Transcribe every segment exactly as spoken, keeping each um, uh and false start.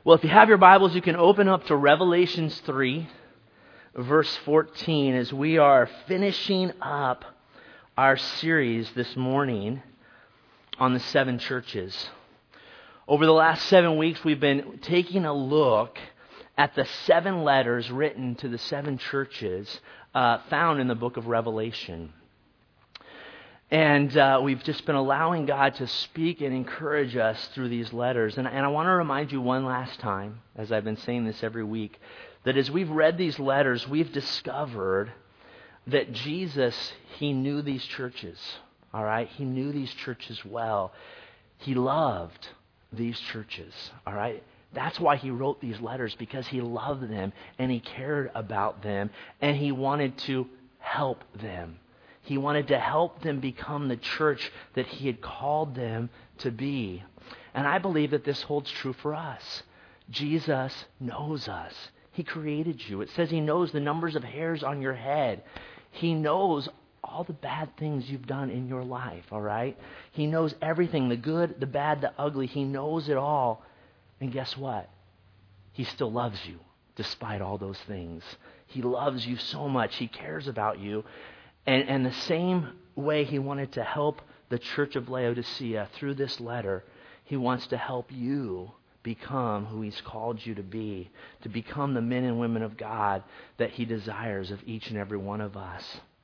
Well, if you have your Bibles, you can open up to Revelations three, verse fourteen, as we are finishing up our series this morning on the seven churches. Over the last seven weeks, we've been taking a look at the seven letters written to the seven churches uh, found in the book of Revelation. And uh, we've just been allowing God to speak and encourage us through these letters. And, and I want to remind you one last time, as I've been saying this every week, that as we've read these letters, we've discovered that Jesus, He knew these churches, all right? He knew these churches well. He loved these churches, all right? That's why He wrote these letters, because He loved them and He cared about them and He wanted to help them. He wanted to help them become the church that He had called them to be. And I believe that this holds true for us. Jesus knows us. He created you. It says He knows the numbers of hairs on your head. He knows all the bad things you've done in your life, all right? He knows everything, the good, the bad, the ugly. He knows it all. And guess what? He still loves you despite all those things. He loves you so much. He cares about you. And, and the same way He wanted to help the church of Laodicea through this letter, He wants to help you become who He's called you to be, to become the men and women of God that He desires of each and every one of us.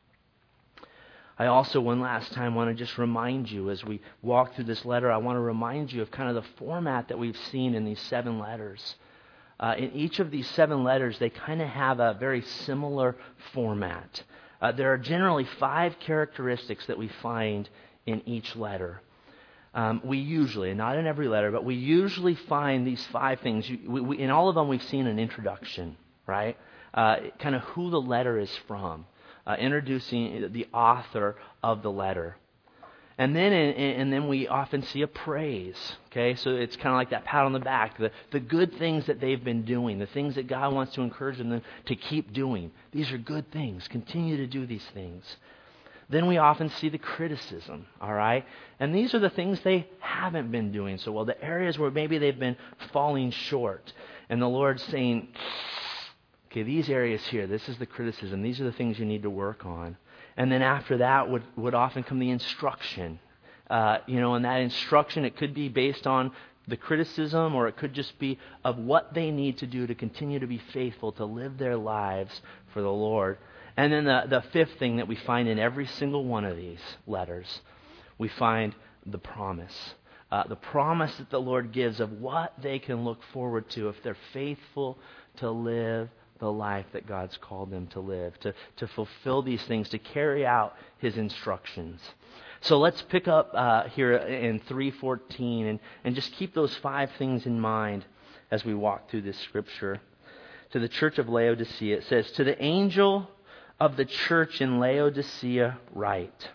I also, one last time, want to just remind you, as we walk through this letter, I want to remind you of kind of the format that we've seen in these seven letters. Uh, in each of these seven letters, they kind of have a very similar format. Uh, there are generally five characteristics that we find in each letter. Um, we usually, not in every letter, but we usually find these five things. We, we, in all of them, we've seen an introduction, right? Uh, kind of who the letter is from, uh, introducing the author of the letter. And then in, and then we often see a praise, okay? So it's kind of like that pat on the back, the, the good things that they've been doing, the things that God wants to encourage them to keep doing. These are good things. Continue to do these things. Then we often see the criticism, all right? And these are the things they haven't been doing so well, the areas where maybe they've been falling short. And the Lord's saying, okay, these areas here, this is the criticism. These are the things you need to work on. And then after that would, would often come the instruction. Uh, you know, and that instruction, it could be based on the criticism, or it could just be of what they need to do to continue to be faithful, to live their lives for the Lord. And then the, the fifth thing that we find in every single one of these letters, we find the promise. Uh, the promise that the Lord gives of what they can look forward to if they're faithful to live the life that God's called them to live, to, to fulfill these things, to carry out His instructions. So let's pick up uh, here in three fourteen and, and just keep those five things in mind as we walk through this scripture. To the church of Laodicea, it says, "To the angel of the church in Laodicea write,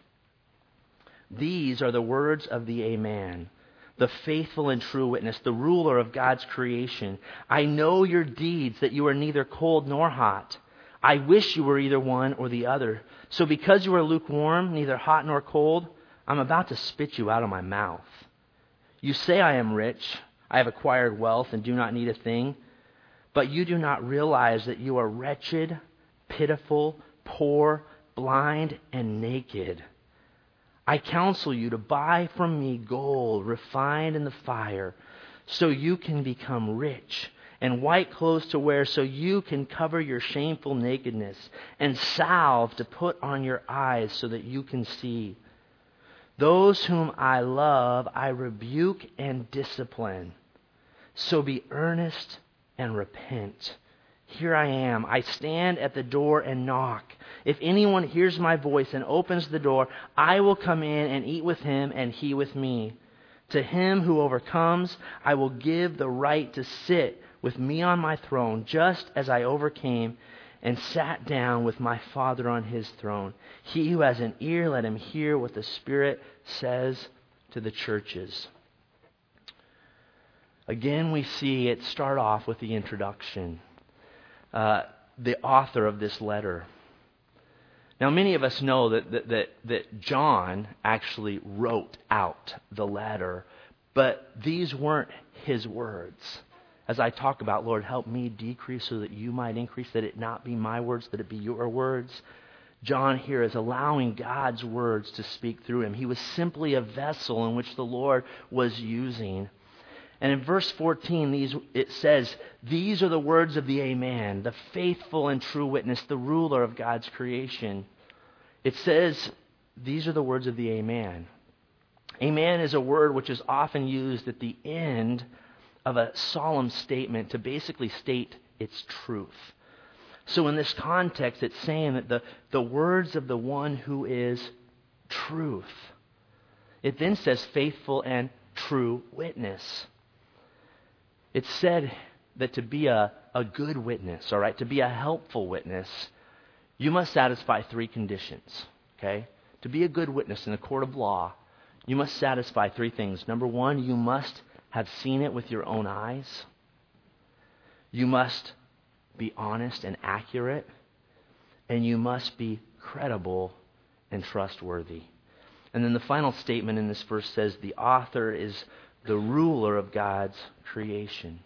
these are the words of the Amen, the faithful and true witness, the ruler of God's creation. I know your deeds, that you are neither cold nor hot. I wish you were either one or the other. So because you are lukewarm, neither hot nor cold, I'm about to spit you out of my mouth. You say I am rich, I have acquired wealth and do not need a thing, but you do not realize that you are wretched, pitiful, poor, blind, and naked. I counsel you to buy from me gold refined in the fire, so you can become rich, and white clothes to wear, so you can cover your shameful nakedness, and salve to put on your eyes, so that you can see. Those whom I love, I rebuke and discipline. So be earnest and repent. Here I am. I stand at the door and knock. If anyone hears my voice and opens the door, I will come in and eat with him and he with me. To him who overcomes, I will give the right to sit with me on my throne, just as I overcame and sat down with my Father on His throne. He who has an ear, let him hear what the Spirit says to the churches." Again, we see it start off with the introduction. Uh, the author of this letter. Now, many of us know that, that, that, that John actually wrote out the letter, but these weren't his words. as I talk about, Lord, help me decrease so that you might increase, that it not be my words, that it be your words. John here is allowing God's words to speak through him. He was simply a vessel in which the Lord was using. And in verse fourteen, these it says, these are the words of the Amen, the faithful and true witness, the ruler of God's creation. It says, these are the words of the Amen. Amen is a word which is often used at the end of a solemn statement to basically state its truth. So in this context, it's saying that the, the words of the one who is truth. It then says faithful and true witness. It's said that to be a, a good witness, all right, to be a helpful witness, you must satisfy three conditions, okay? To be a good witness in a court of law, you must satisfy three things. Number one, you must have seen it with your own eyes. You must be honest and accurate. And you must be credible and trustworthy. And then the final statement in this verse says the author is the ruler of God's creation.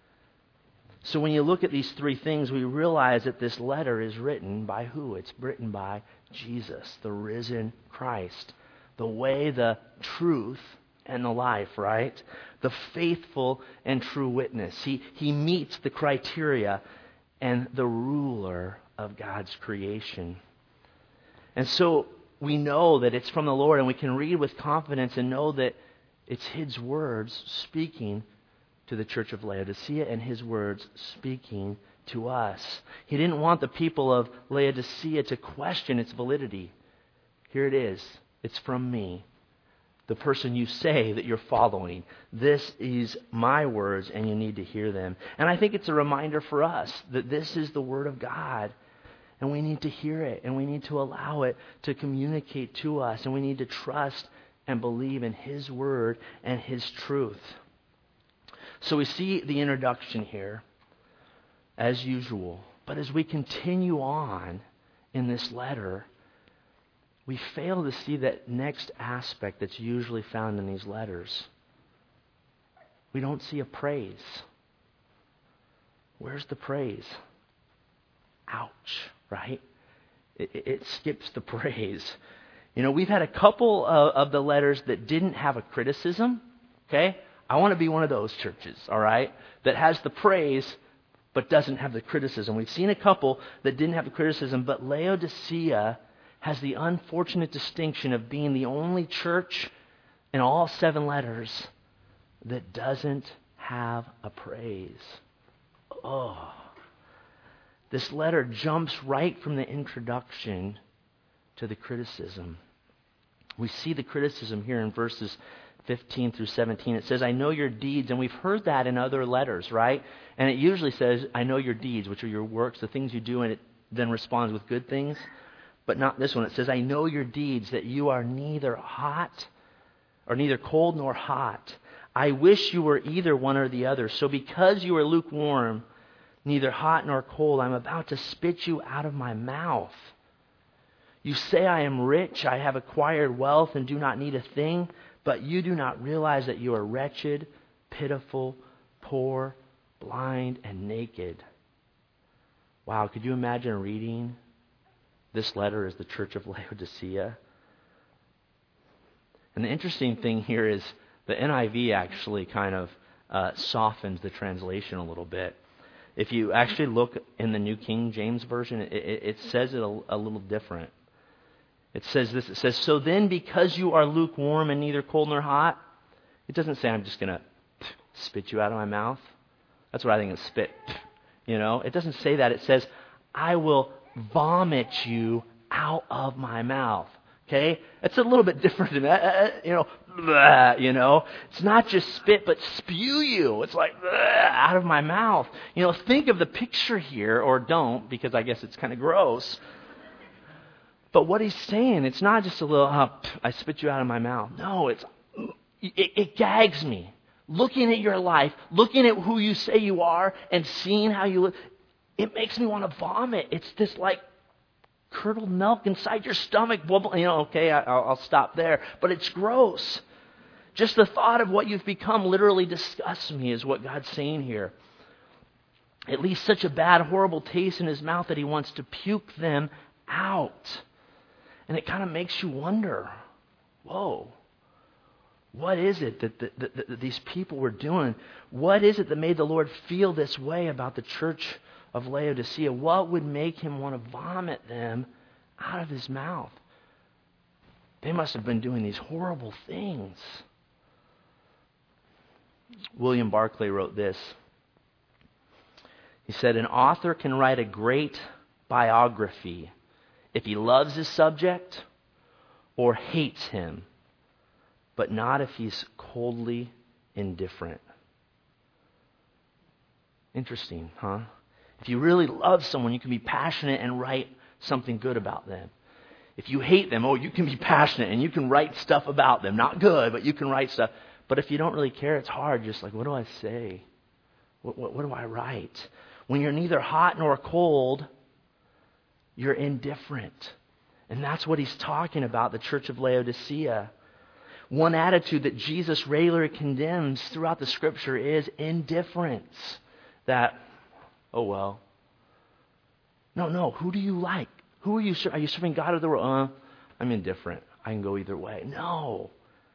So when you look at these three things, we realize that this letter is written by who? It's written by Jesus, the risen Christ. The way, the truth, and the life, right? The faithful and true witness. He, he meets the criteria and the ruler of God's creation. And so we know that it's from the Lord, and we can read with confidence and know that it's His words speaking to the church of Laodicea and His words speaking to us. He didn't want the people of Laodicea to question its validity. Here it is. It's from me, the person you say that you're following. This is my words, and you need to hear them. And I think it's a reminder for us that this is the Word of God, and we need to hear it, and we need to allow it to communicate to us, and we need to trust and believe in His Word and His truth. So we see the introduction here, as usual. But as we continue on in this letter, we fail to see that next aspect that's usually found in these letters. We don't see a praise. Where's the praise? Ouch, right? It, it, it skips the praise. You know, we've had a couple of, of the letters that didn't have a criticism, okay? I want to be one of those churches, all right, that has the praise but doesn't have the criticism. We've seen a couple that didn't have the criticism, but Laodicea has the unfortunate distinction of being the only church in all seven letters that doesn't have a praise. Oh. This letter jumps right from the introduction to the criticism. We see the criticism here in verses fifteen through seventeen. It says, I know your deeds, and we've heard that in other letters, right? And it usually says, I know your deeds, which are your works, the things you do, and it then responds with good things. But not this one. It says, I know your deeds, that you are neither hot, or neither cold nor hot. I wish you were either one or the other. So because you are lukewarm, neither hot nor cold, I'm about to spit you out of my mouth. You say I am rich, I have acquired wealth and do not need a thing, but you do not realize that you are wretched, pitiful, poor, blind, and naked. Wow, could you imagine reading this letter as the church of Laodicea? And the interesting thing here is the N I V actually kind of uh, softens the translation a little bit. If you actually look in the New King James Version, it, it, it says it a, a little different. It says this, it says, so then because you are lukewarm and neither cold nor hot, it doesn't say I'm just going to spit you out of my mouth. That's what I think is spit. You know, it doesn't say that. It says, I will vomit you out of my mouth. Okay? It's a little bit different than that. Uh, you know, blah, you know. It's not just spit, but spew you. It's like, blah, out of my mouth. You know, think of the picture here, or don't, because I guess it's kind of gross. But what he's saying, it's not just a little, oh, I spit you out of my mouth. No, it's it, it gags me. Looking at your life, looking at who you say you are, and seeing how you look, it makes me want to vomit. It's this like curdled milk inside your stomach. Bubble, you know, okay, I, I'll, I'll stop there. But it's gross. Just the thought of what you've become literally disgusts me, is what God's saying here. At least such a bad, horrible taste in his mouth that he wants to puke them out. And it kind of makes you wonder, whoa, what is it that, that, that, that these people were doing? What is it that made the Lord feel this way about the church of Laodicea? What would make him want to vomit them out of his mouth? They must have been doing these horrible things. William Barclay wrote this. He said, an author can write a great biography if he loves his subject or hates him, but not if he's coldly indifferent. Interesting, huh? If you really love someone, you can be passionate and write something good about them. If you hate them, oh, you can be passionate and you can write stuff about them. Not good, but you can write stuff. But if you don't really care, it's hard. Just like, what do I say? What, what, what do I write? When you're neither hot nor cold, you're indifferent. And that's what he's talking about, the church of Laodicea. One attitude that Jesus regularly condemns throughout the Scripture is indifference. That, oh well. No, no, who do you like? Who are you serving? Are you serving God or the world? Uh, I'm indifferent. I can go either way. No.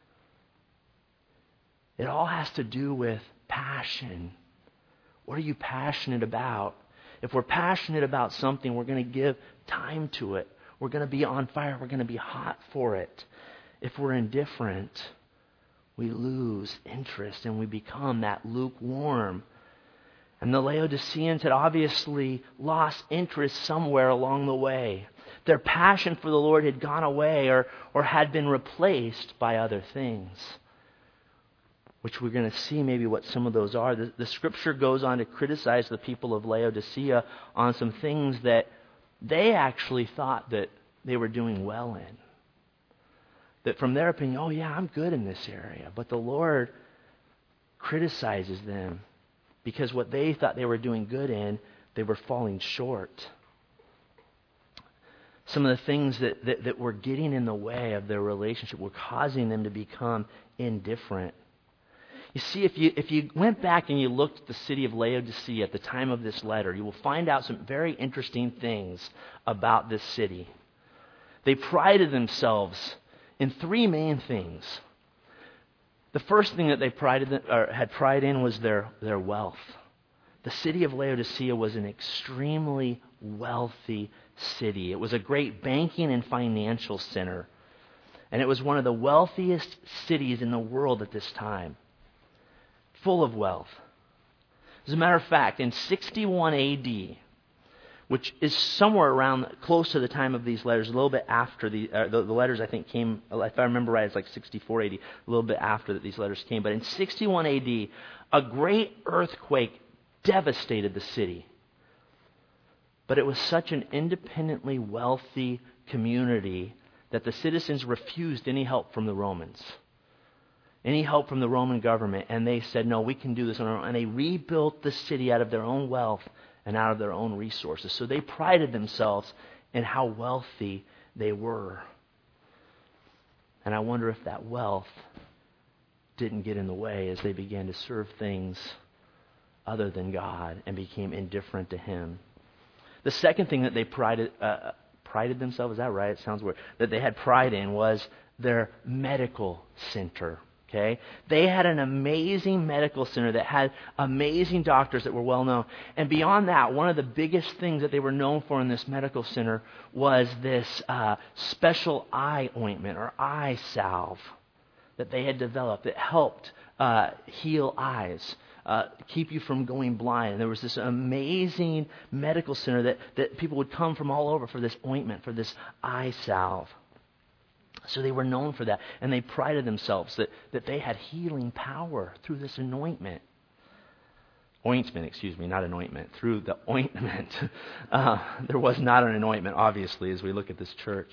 It all has to do with passion. What are you passionate about? If we're passionate about something, we're going to give time to it. We're going to be on fire. We're going to be hot for it. If we're indifferent, we lose interest and we become that lukewarm. And the Laodiceans had obviously lost interest somewhere along the way. Their passion for the Lord had gone away or, or had been replaced by other things, which we're going to see maybe what some of those are. The, the Scripture goes on to criticize the people of Laodicea on some things that they actually thought that they were doing well in. That from their opinion, oh yeah, I'm good in this area. But the Lord criticizes them because what they thought they were doing good in, they were falling short. Some of the things that, that, that were getting in the way of their relationship were causing them to become indifferent. You see, if you if you went back and you looked at the city of Laodicea at the time of this letter, you will find out some very interesting things about this city. They prided themselves in three main things. The first thing that they prided or had pride in was their, their wealth. The city of Laodicea was an extremely wealthy city. It was a great banking and financial center. And it was one of the wealthiest cities in the world at this time. Full of wealth. As a matter of fact, in sixty-one A D, which is somewhere around close to the time of these letters, a little bit after the, uh, the the letters I think came, if I remember right, it's like sixty-four A D, a little bit after that these letters came. But in sixty-one A D, a great earthquake devastated the city. But it was such an independently wealthy community that the citizens refused any help from the Romans. Any help from the Roman government. And they said, no, we can do this on our own. And they rebuilt the city out of their own wealth and out of their own resources. So they prided themselves in how wealthy they were. And I wonder if that wealth didn't get in the way as they began to serve things other than God and became indifferent to Him. The second thing that they prided, uh, prided themselves, is that right? It sounds weird. That they had pride in was their medical center. Okay, they had an amazing medical center that had amazing doctors that were well known. And beyond that, one of the biggest things that they were known for in this medical center was this uh, special eye ointment or eye salve that they had developed that helped uh, heal eyes, uh, keep you from going blind. And there was this amazing medical center that, that people would come from all over for this ointment, for this eye salve. So they were known for that, and they prided themselves that, that they had healing power through this anointment. Ointment, excuse me, not anointment. Through the ointment. Uh, there was not an anointment, obviously, as we look at this church.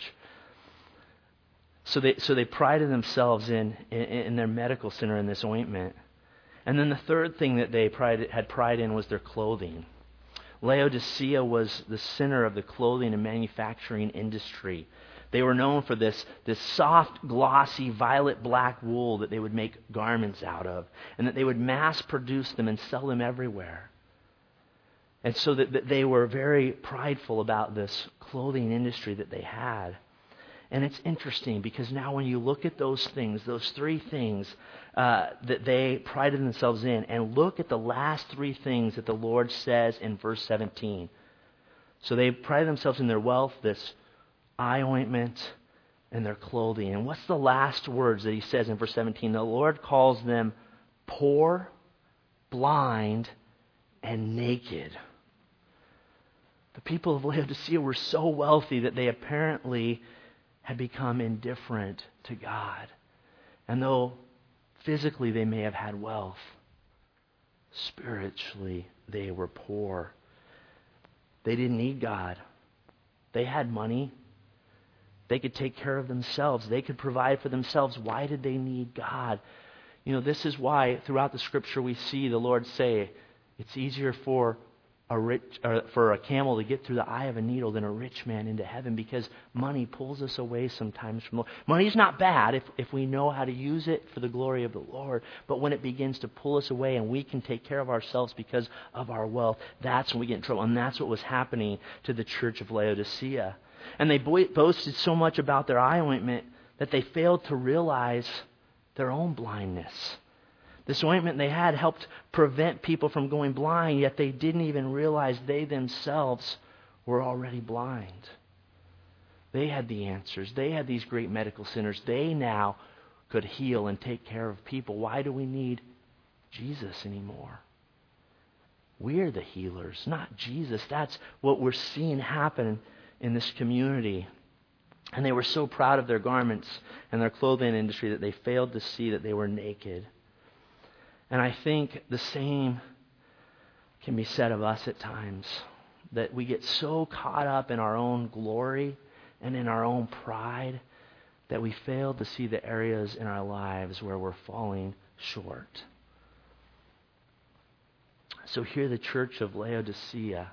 So they so they prided themselves in, in, in their medical center in this ointment. And then the third thing that they pride, had pride in was their clothing. Laodicea was the center of the clothing and manufacturing industry. They were known for this, this soft, glossy, violet-black wool that they would make garments out of, and that they would mass produce them and sell them everywhere. And so that, that they were very prideful about this clothing industry that they had. And it's interesting because now when you look at those things, those three things uh, that they prided themselves in, and look at the last three things that the Lord says in verse seventeen. So they prided themselves in their wealth, this eye ointment, and their clothing. And what's the last words that he says in verse seventeen? The Lord calls them poor, blind, and naked. The people of Laodicea were so wealthy that they apparently had become indifferent to God. And though physically they may have had wealth, spiritually they were poor. They didn't need God. They had money. They could take care of themselves. They could provide for themselves. Why did they need God? You know, this is why throughout the Scripture we see the Lord say, it's easier for a rich, or for a camel to get through the eye of a needle than a rich man into heaven, because money pulls us away sometimes from the Lord. Money's not bad if, if we know how to use it for the glory of the Lord, but when it begins to pull us away and we can take care of ourselves because of our wealth, that's when we get in trouble. And that's what was happening to the church of Laodicea. And they bo- boasted so much about their eye ointment that they failed to realize their own blindness. This ointment they had helped prevent people from going blind, yet they didn't even realize they themselves were already blind. They had the answers. They had these great medical centers. They now could heal and take care of people. Why do we need Jesus anymore? We're the healers, not Jesus. That's what we're seeing happen in this community. And they were so proud of their garments and their clothing industry that they failed to see that they were naked. And I think the same can be said of us at times, that we get so caught up in our own glory and in our own pride that we fail to see the areas in our lives where we're falling short. So here the church of Laodicea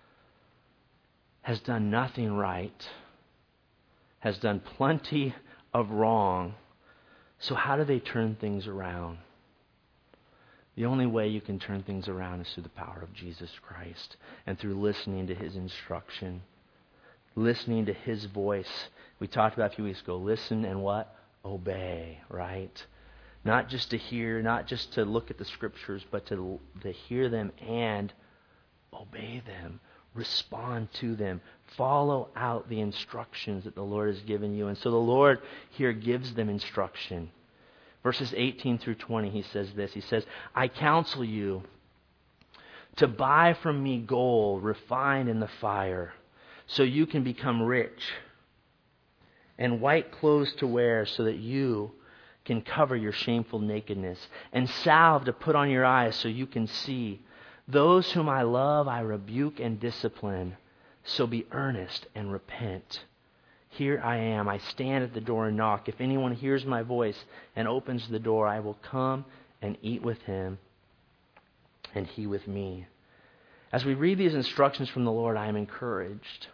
has done nothing right, has done plenty of wrong. So how do they turn things around? The only way you can turn things around is through the power of Jesus Christ and through listening to His instruction, listening to His voice. We talked about a few weeks ago, listen and what? Obey, right? Not just to hear, not just to look at the Scriptures, but to, to hear them and obey them. Respond to them. Follow out the instructions that the Lord has given you. And so the Lord here gives them instruction. Verses eighteen through twenty, he says this. He says, I counsel you to buy from me gold refined in the fire, so you can become rich, and white clothes to wear so that you can cover your shameful nakedness, and salve to put on your eyes so you can see. Those whom I love I rebuke and discipline, so be earnest and repent. Here I am, I stand at the door and knock. If anyone hears my voice and opens the door, I will come and eat with him, and he with me. As we read these instructions from the Lord, I am encouraged.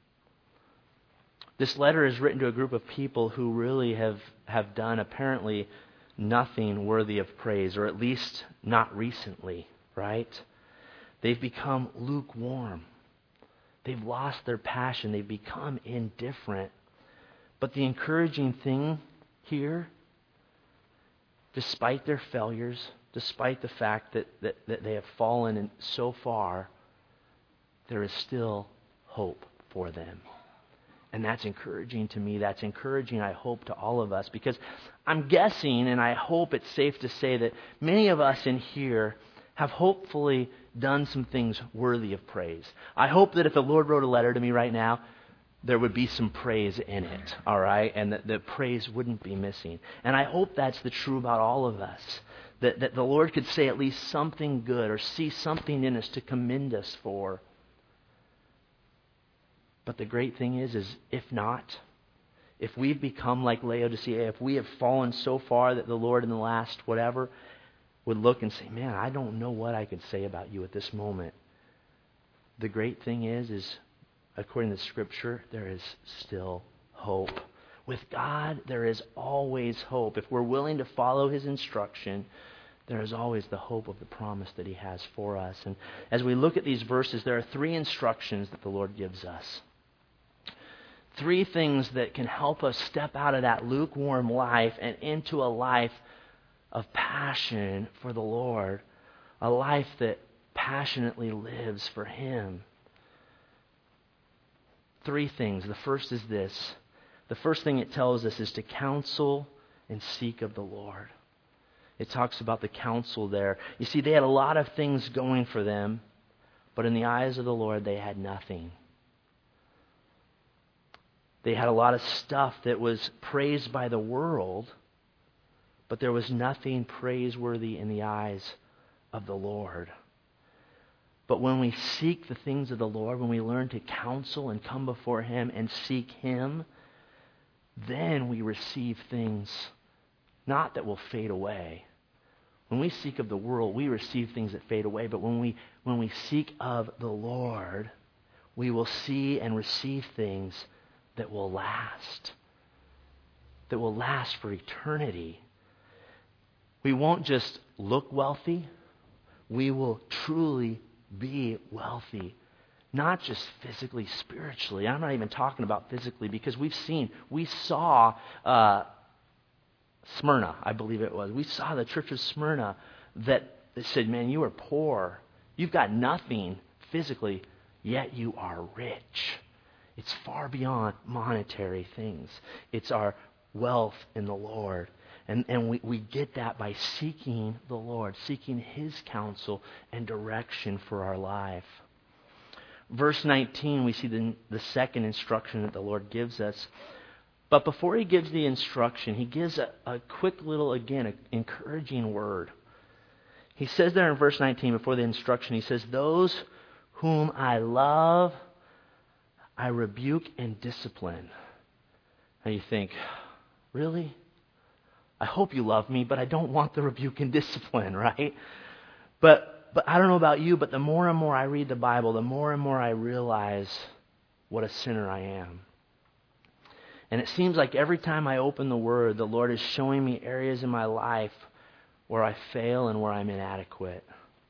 This letter is written to a group of people who really have, have done apparently nothing worthy of praise, or at least not recently, right? They've become lukewarm. They've lost their passion. They've become indifferent. But the encouraging thing here, despite their failures, despite the fact that, that, that they have fallen in so far, there is still hope for them. And that's encouraging to me. That's encouraging, I hope, to all of us. Because I'm guessing, and I hope it's safe to say that many of us in here have hopefully done some things worthy of praise. I hope that if the Lord wrote a letter to me right now, there would be some praise in it, all right? And that the praise wouldn't be missing. And I hope that's the true about all of us. That, that the Lord could say at least something good or see something in us to commend us for. But the great thing is, is if not, if we've become like Laodicea, if we have fallen so far that the Lord in the last whatever would look and say, man, I don't know what I could say about you at this moment. The great thing is, is according to Scripture, there is still hope. With God, there is always hope. If we're willing to follow His instruction, there is always the hope of the promise that he has for us. And as we look at these verses, there are three instructions that the Lord gives us. Three things that can help us step out of that lukewarm life and into a life of passion for the Lord, a life that passionately lives for him. Three things. The first is this. The first thing it tells us is to counsel and seek of the Lord. It talks about the counsel there. You see, they had a lot of things going for them, but in the eyes of the Lord, they had nothing. They had a lot of stuff that was praised by the world, but there was nothing praiseworthy in the eyes of the Lord. But when we seek the things of the Lord, when we learn to counsel and come before him and seek him, then we receive things not that will fade away. When we seek of the world, we receive things that fade away. But when we when we seek of the Lord, we will see and receive things that will last. That will last for eternity. We won't just look wealthy. We will truly be wealthy. Not just physically, spiritually. I'm not even talking about physically, because we've seen, we saw uh, Smyrna, I believe it was. We saw the church of Smyrna that, that said, man, you are poor. You've got nothing physically, yet you are rich. It's far beyond monetary things. It's our wealth in the Lord. And, and we, we get that by seeking the Lord, seeking his counsel and direction for our life. Verse nineteen, we see the, the second instruction that the Lord gives us. But before he gives the instruction, he gives a, a quick little, again, a, encouraging word. He says there in verse nineteen, before the instruction, he says, those whom I love, I rebuke and discipline. And you think, really? I hope you love me, but I don't want the rebuke and discipline, right? But but I don't know about you, but the more and more I read the Bible, the more and more I realize what a sinner I am. And it seems like every time I open the Word, the Lord is showing me areas in my life where I fail and where I'm inadequate.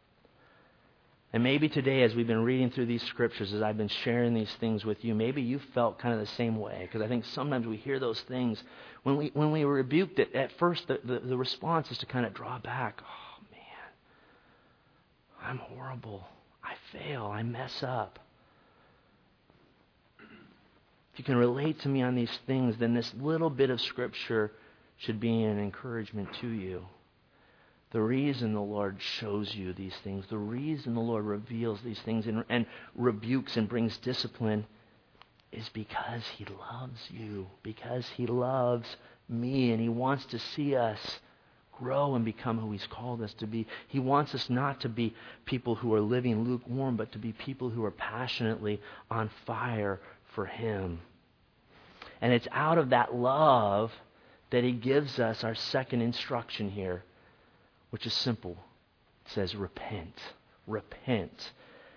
And maybe today, as we've been reading through these scriptures, as I've been sharing these things with you, maybe you felt kind of the same way. Because I think sometimes we hear those things. When we when we rebuked it, at first the, the, the response is to kind of draw back. Oh, man, I'm horrible. I fail. I mess up. If you can relate to me on these things, then this little bit of scripture should be an encouragement to you. The reason the Lord shows you these things, the reason the Lord reveals these things and, and rebukes and brings discipline is because he loves you, because he loves me, and he wants to see us grow and become who he's called us to be. He wants us not to be people who are living lukewarm, but to be people who are passionately on fire for him. And it's out of that love that he gives us our second instruction here, which is simple. It says repent. Repent.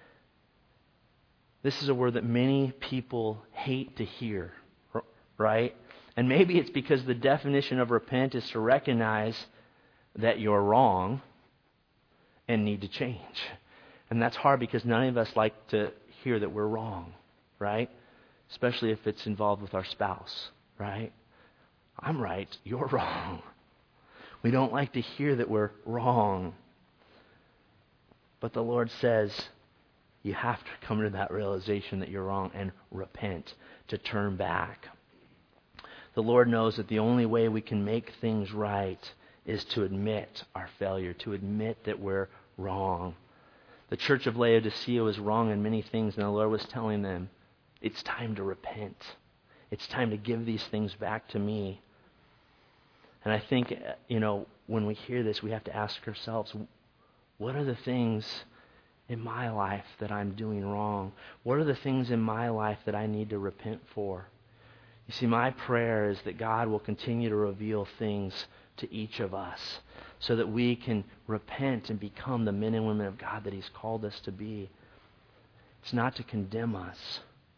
This is a word that many people hate to hear, right? And maybe it's because the definition of repent is to recognize that you're wrong and need to change. And that's hard because none of us like to hear that we're wrong, right? Especially if it's involved with our spouse, right? I'm right, you're wrong. We don't like to hear that we're wrong. But the Lord says you have to come to that realization that you're wrong and repent, to turn back. The Lord knows that the only way we can make things right is to admit our failure, to admit that we're wrong. The church of Laodicea was wrong in many things, and the Lord was telling them, it's time to repent. It's time to give these things back to me. And I think, you know, when we hear this, we have to ask ourselves, what are the things in my life that I'm doing wrong? What are the things in my life that I need to repent for? You see, my prayer is that God will continue to reveal things to each of us so that we can repent and become the men and women of God that he's called us to be. It's not to condemn us,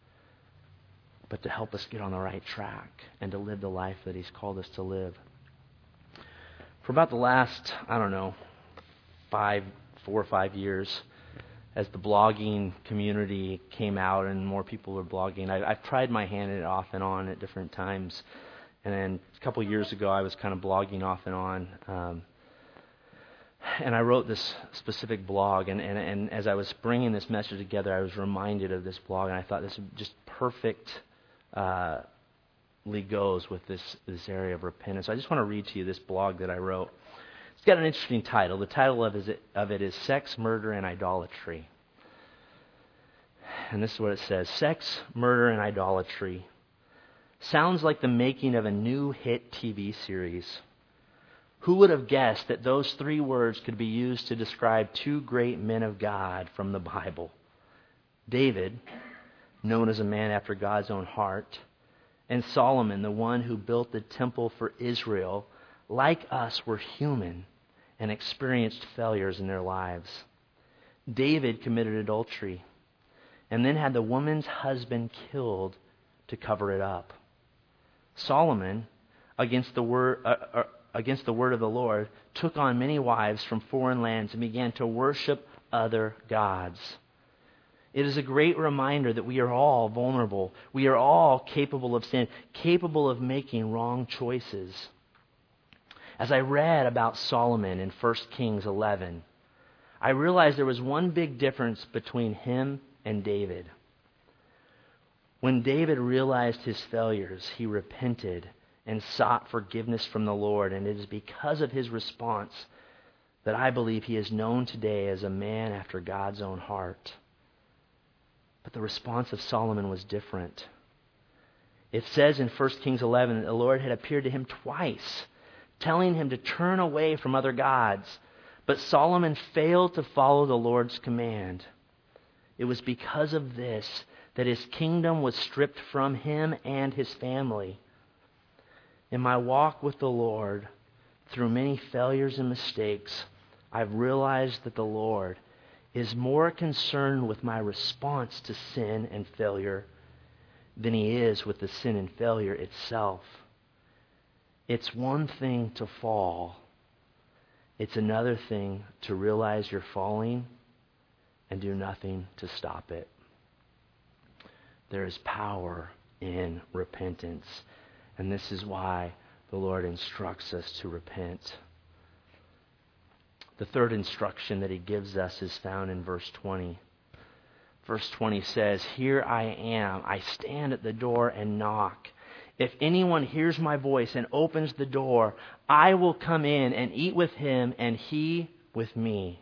but to help us get on the right track and to live the life that he's called us to live. For about the last, I don't know, five, four or five years, as the blogging community came out and more people were blogging, I, I've tried my hand at it off and on at different times. And then a couple of years ago, I was kind of blogging off and on. Um, and I wrote this specific blog. And, and, and as I was bringing this message together, I was reminded of this blog. And I thought this just perfectly uh, goes with this, this area of repentance. So I just want to read to you this blog that I wrote. It's got an interesting title. The title of it, of it is Sex, Murder, and Idolatry. And this is what it says. Sex, murder, and idolatry. Sounds like the making of a new hit T V series. Who would have guessed that those three words could be used to describe two great men of God from the Bible? David, known as a man after God's own heart, and Solomon, the one who built the temple for Israel, like us, were human and experienced failures in their lives. David committed adultery and then had the woman's husband killed to cover it up. Solomon, against the word uh, uh, against the word of the Lord, took on many wives from foreign lands and began to worship other gods. It is a great reminder that we are all vulnerable. We are all capable of sin, capable of making wrong choices. As I read about Solomon in First Kings eleven, I realized there was one big difference between him and David. When David realized his failures, he repented and sought forgiveness from the Lord. And it is because of his response that I believe he is known today as a man after God's own heart. But the response of Solomon was different. It says in First Kings eleven that the Lord had appeared to him twice, telling him to turn away from other gods. But Solomon failed to follow the Lord's command. It was because of this that his kingdom was stripped from him and his family. In my walk with the Lord, through many failures and mistakes, I've realized that the Lord is more concerned with my response to sin and failure than he is with the sin and failure itself. It's one thing to fall. It's another thing to realize you're falling and do nothing to stop it. There is power in repentance. And this is why the Lord instructs us to repent. The third instruction that he gives us is found in verse twenty. Verse twenty says, "Here I am. I stand at the door and knock. If anyone hears my voice and opens the door, I will come in and eat with him and he with me."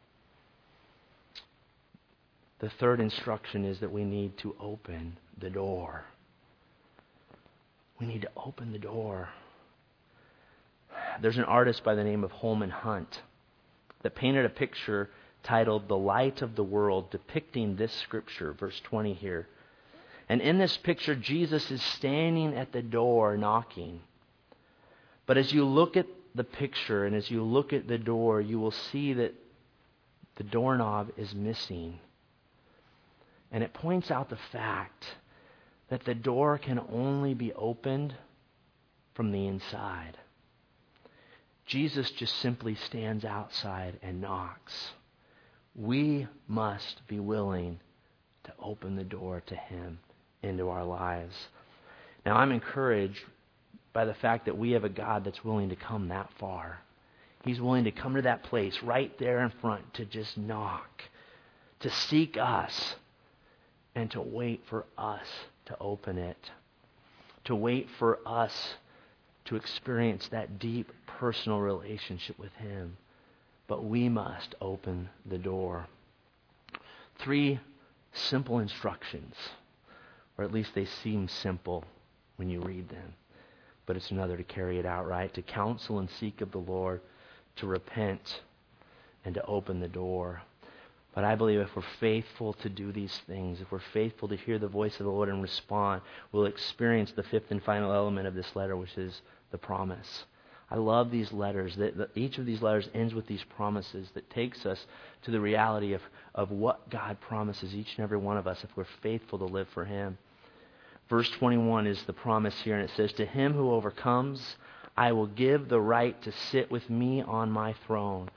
The third instruction is that we need to open the door. We need to open the door. There's an artist by the name of Holman Hunt that painted a picture titled "The Light of the World," depicting this scripture, verse twenty here. And in this picture, Jesus is standing at the door knocking. But as you look at the picture and as you look at the door, you will see that the doorknob is missing. And it points out the fact that the door can only be opened from the inside. Jesus just simply stands outside and knocks. We must be willing to open the door to him into our lives. Now, I'm encouraged by the fact that we have a God that's willing to come that far. He's willing to come to that place right there in front to just knock, to seek us, and to wait for us to open it, to wait for us to experience that deep personal relationship with him. But we must open the door. Three simple instructions, or at least they seem simple when you read them. But it's another to carry it out, right? To counsel and seek of the Lord, to repent, and to open the door. But I believe if we're faithful to do these things, if we're faithful to hear the voice of the Lord and respond, we'll experience the fifth and final element of this letter, which is the promise. I love these letters. That, that each of these letters ends with these promises that takes us to the reality of, of what God promises each and every one of us if we're faithful to live for him. Verse twenty-one is the promise here, and it says, "To him who overcomes, I will give the right to sit with me on my throne,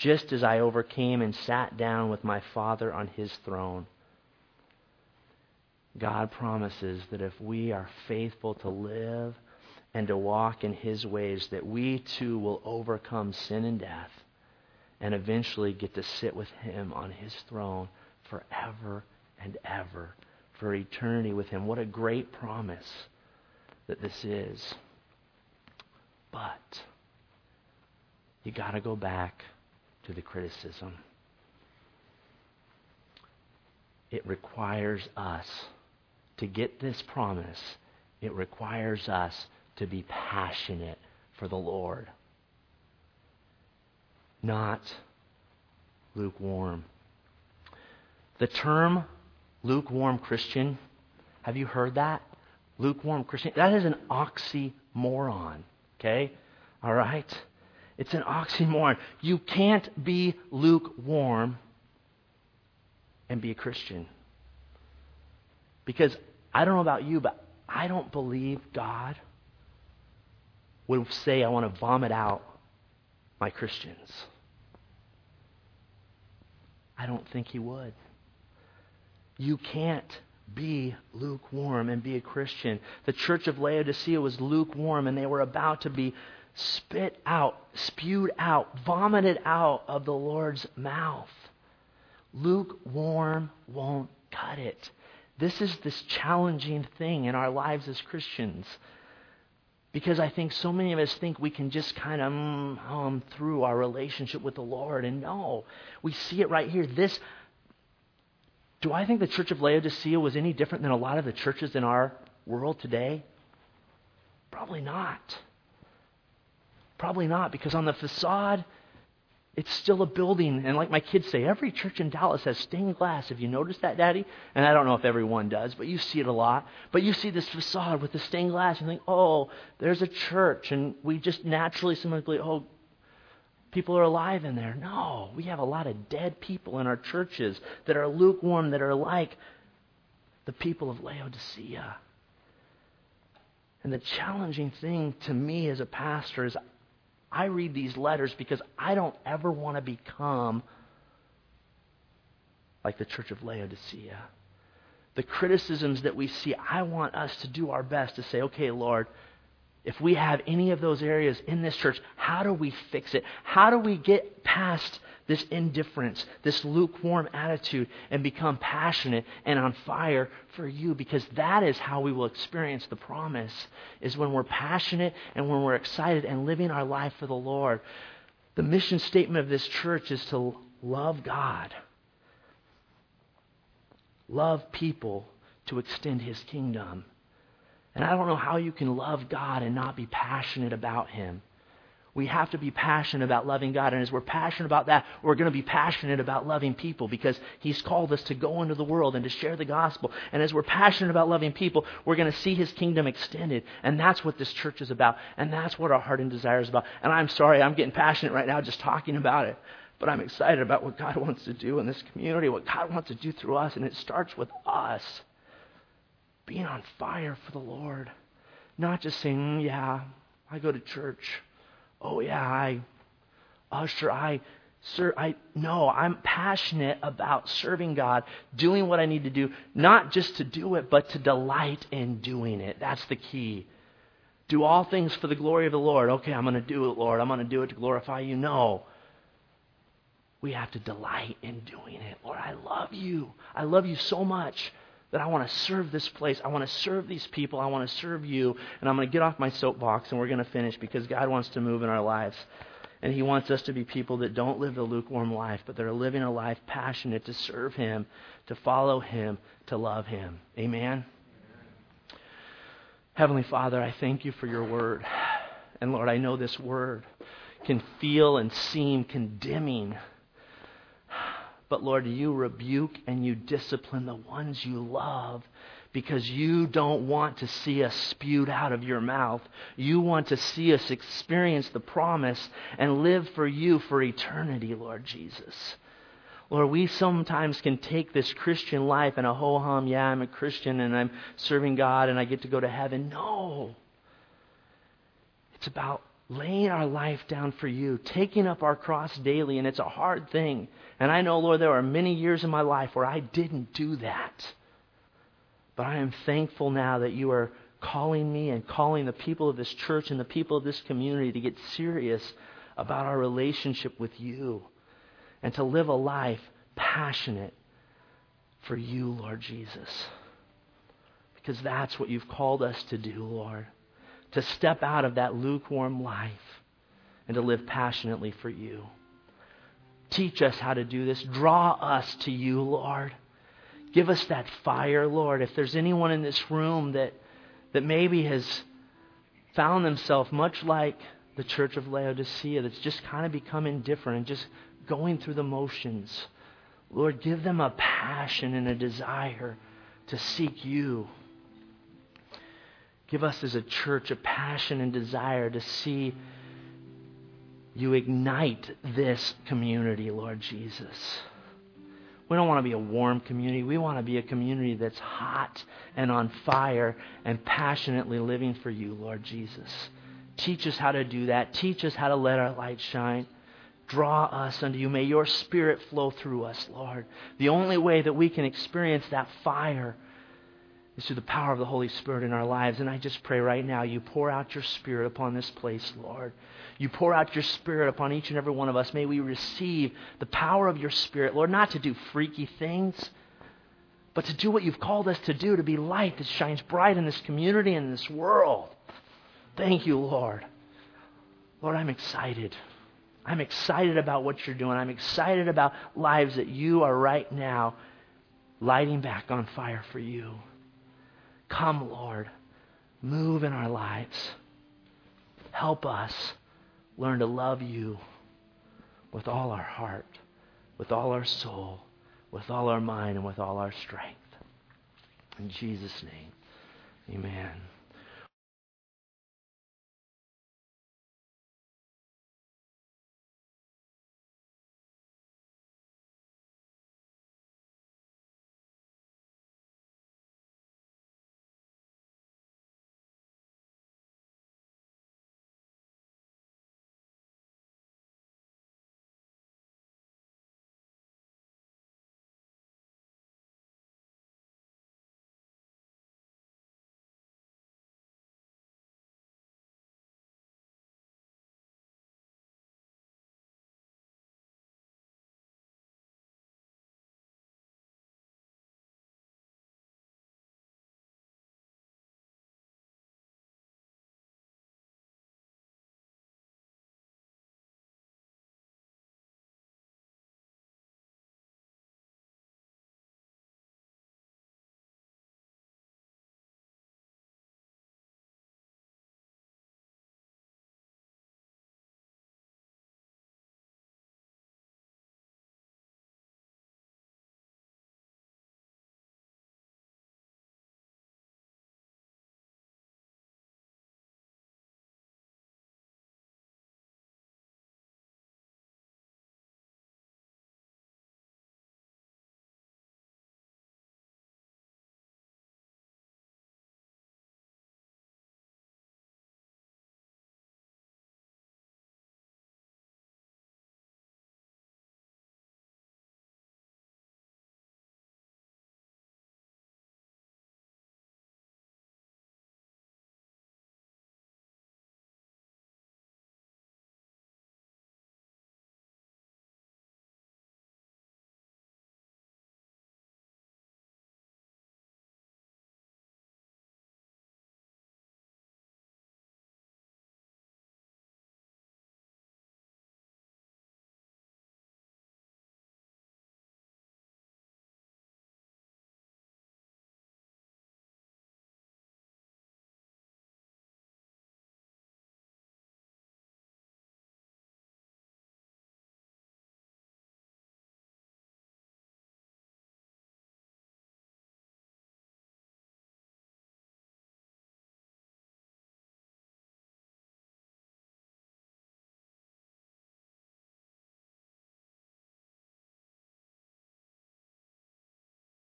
just as I overcame and sat down with my Father on his throne. God promises that if we are faithful to live and to walk in his ways, that we too will overcome sin and death and eventually get to sit with him on his throne forever and ever, for eternity with him. What a great promise that this is. But you got to go back to the criticism. It requires us to get this promise. It requires us to be passionate for the Lord, not lukewarm. The term lukewarm Christian, have you heard that? Lukewarm Christian, that is an oxymoron, okay? All right? It's an oxymoron. You can't be lukewarm and be a Christian. Because I don't know about you, but I don't believe God would say, I want to vomit out my Christians. I don't think he would. You can't be lukewarm and be a Christian. The church of Laodicea was lukewarm, and they were about to be spit out, spewed out, vomited out of the Lord's mouth. Lukewarm won't cut it. This is this challenging thing in our lives as Christians. Because I think so many of us think we can just kind of mm, hum through our relationship with the Lord. And no, we see it right here. This, do I think the church of Laodicea was any different than a lot of the churches in our world today? Probably not. Probably not, because on the facade, it's still a building. And like my kids say, every church in Dallas has stained glass. Have you noticed that, Daddy? And I don't know if everyone does, but you see it a lot. But you see this facade with the stained glass and think, oh, there's a church. And we just naturally, sometimes believe, oh, people are alive in there. No, we have a lot of dead people in our churches that are lukewarm, that are like the people of Laodicea. And the challenging thing to me as a pastor is I read these letters because I don't ever want to become like the church of Laodicea. The criticisms that we see, I want us to do our best to say, okay, Lord, if we have any of those areas in this church, how do we fix it? How do we get past this indifference, this lukewarm attitude, and become passionate and on fire for you? Because that is how we will experience the promise, is when we're passionate and when we're excited and living our life for the Lord. The mission statement of this church is to love God, love people, to extend his kingdom. And I don't know how you can love God and not be passionate about him. We have to be passionate about loving God. And as we're passionate about that, we're going to be passionate about loving people, because he's called us to go into the world and to share the gospel. And as we're passionate about loving people, we're going to see his kingdom extended. And that's what this church is about. And that's what our heart and desire is about. And I'm sorry, I'm getting passionate right now just talking about it. But I'm excited about what God wants to do in this community, what God wants to do through us. And it starts with us being on fire for the Lord. Not just saying, mm, yeah, I go to church. Oh yeah, I usher, I sir, I no, I'm passionate about serving God, doing what I need to do, not just to do it, but to delight in doing it. That's the key. Do all things for the glory of the Lord. Okay, I'm going to do it, Lord. I'm going to do it to glorify you. No. We have to delight in doing it. Lord, I love you. I love you so much that I want to serve this place. I want to serve these people. I want to serve you. And I'm going to get off my soapbox and we're going to finish, because God wants to move in our lives. And he wants us to be people that don't live the lukewarm life, but that are living a life passionate to serve him, to follow him, to love him. Amen? Amen. Heavenly Father, I thank you for your word. And Lord, I know this word can feel and seem condemning. But Lord, you rebuke and you discipline the ones you love, because you don't want to see us spewed out of your mouth. You want to see us experience the promise and live for you for eternity, Lord Jesus. Lord, we sometimes can take this Christian life and a ho-hum, yeah, I'm a Christian and I'm serving God and I get to go to heaven. No. It's about laying our life down for you, taking up our cross daily, and it's a hard thing. And I know, Lord, there are many years in my life where I didn't do that. But I am thankful now that you are calling me and calling the people of this church and the people of this community to get serious about our relationship with you and to live a life passionate for you, Lord Jesus. Because that's what you've called us to do, Lord. To step out of that lukewarm life and to live passionately for you. Teach us how to do this. Draw us to you, Lord. Give us that fire, Lord. If there's anyone in this room that, that maybe has found themselves much like the church of Laodicea, that's just kind of become indifferent and just going through the motions, Lord, give them a passion and a desire to seek you. Give us as a church a passion and desire to see you ignite this community, Lord Jesus. We don't want to be a warm community. We want to be a community that's hot and on fire and passionately living for you, Lord Jesus. Teach us how to do that. Teach us how to let our light shine. Draw us unto you. May your Spirit flow through us, Lord. The only way that we can experience that fire is through the power of the Holy Spirit in our lives. And I just pray right now, you pour out your Spirit upon this place, Lord. You pour out your Spirit upon each and every one of us. May we receive the power of your Spirit, Lord, not to do freaky things, but to do what you've called us to do, to be light that shines bright in this community and in this world. Thank you, Lord. Lord, I'm excited. I'm excited about what you're doing. I'm excited about lives that you are right now lighting back on fire for you. Come, Lord, move in our lives. Help us learn to love you with all our heart, with all our soul, with all our mind, and with all our strength. In Jesus' name, amen.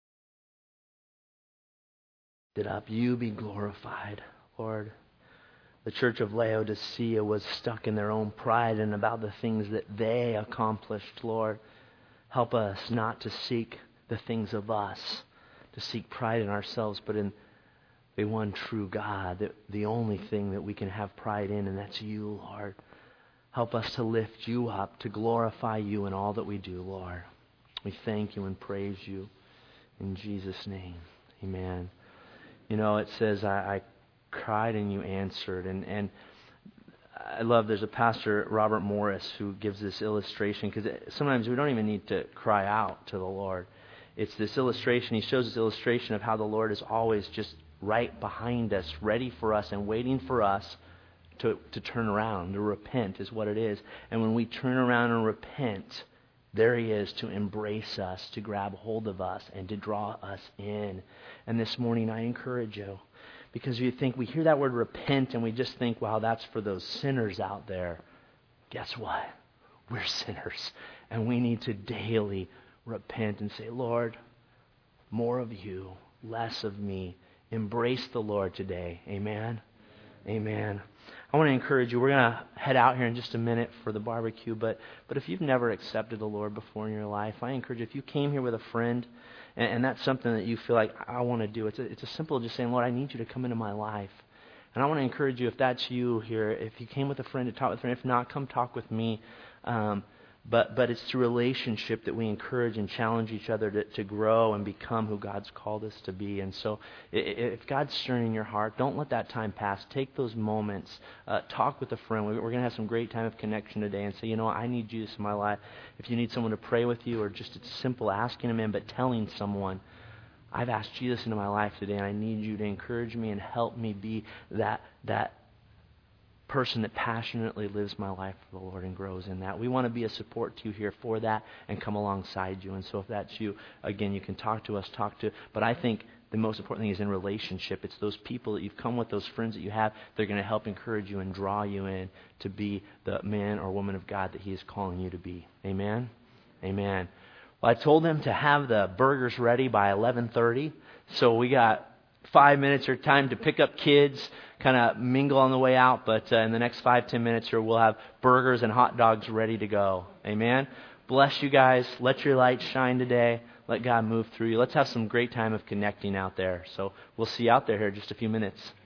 It up. You be glorified, Lord. The church of Laodicea was stuck in their own pride and about the things that they accomplished, Lord. Help us not to seek the things of us, to seek pride in ourselves, but in the one true God, the, the only thing that we can have pride in, and that's you, Lord. Help us to lift you up, to glorify you in all that we do, Lord. We thank you and praise you in Jesus' name. Amen. You know, it says, I, I cried and you answered. And, and I love, there's a pastor, Robert Morris, who gives this illustration, because sometimes we don't even need to cry out to the Lord. It's this illustration. He shows this illustration of how the Lord is always just right behind us, ready for us and waiting for us to, to turn around, to repent is what it is. And when we turn around and repent, there He is to embrace us, to grab hold of us, and to draw us in. And this morning I encourage you, because you think, we hear that word repent and we just think, wow, that's for those sinners out there. Guess what? We're sinners. And we need to daily repent and say, Lord, more of you, less of me. Embrace the Lord today. Amen? Amen. I want to encourage you. We're going to head out here in just a minute for the barbecue. But but if you've never accepted the Lord before in your life, I encourage you, if you came here with a friend and, and that's something that you feel like, I want to do, it's a, it's a simple just saying, Lord, I need you to come into my life. And I want to encourage you, if that's you here, if you came with a friend to talk with a friend, if not, come talk with me. Um, But but it's through relationship that we encourage and challenge each other to, to grow and become who God's called us to be. And so if God's stirring in your heart, don't let that time pass. Take those moments. Uh, talk with a friend. We're going to have some great time of connection today and say, you know, I need Jesus in my life. If you need someone to pray with you, or just it's simple asking Him in, but telling someone, I've asked Jesus into my life today and I need you to encourage me and help me be that that person that passionately lives my life for the Lord and grows in that. We want to be a support to you here for that and come alongside you. And so if that's you, again, you can talk to us, talk to, but I think the most important thing is in relationship. It's those people that you've come with, those friends that you have, they're going to help encourage you and draw you in to be the man or woman of God that He is calling you to be. Amen? Amen. Well, I told them to have the burgers ready by eleven thirty, so we got five minutes or time to pick up kids, kind of mingle on the way out, but uh, in the next five, ten minutes here, we'll have burgers and hot dogs ready to go. Amen? Bless you guys. Let your light shine today. Let God move through you. Let's have some great time of connecting out there. So we'll see you out there here in just a few minutes.